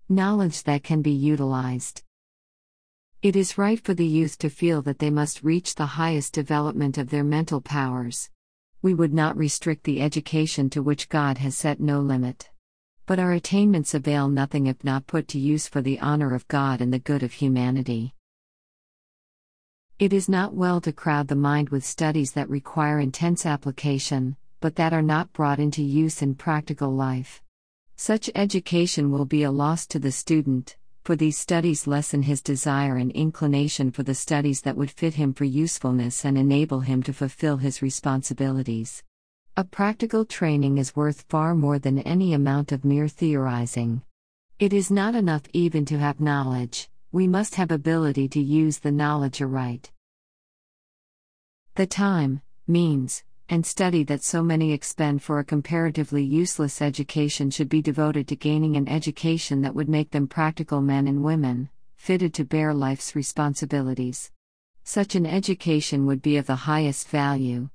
knowledge that can be utilized. It is right for the youth to feel that they must reach the highest development of their mental powers. We would not restrict the education to which God has set no limit. But our attainments avail nothing if not put to use for the honor of God and the good of humanity. It is not well to crowd the mind with studies that require intense application, but that are not brought into use in practical life. Such education will be a loss to the student, for these studies lessen his desire and inclination for the studies that would fit him for usefulness and enable him to fulfill his responsibilities. A practical training is worth far more than any amount of mere theorizing. It is not enough even to have knowledge, we must have ability to use the knowledge aright. The time, means, and study that so many expend for a comparatively useless education should be devoted to gaining an education that would make them practical men and women, fitted to bear life's responsibilities. Such an education would be of the highest value,